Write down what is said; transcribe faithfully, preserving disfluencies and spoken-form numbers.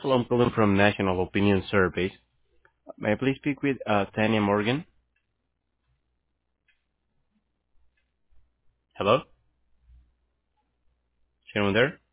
Hello, I'm calling from National Opinion Surveys. May I please speak with uh, Tanya Morgan? Hello? Is anyone there?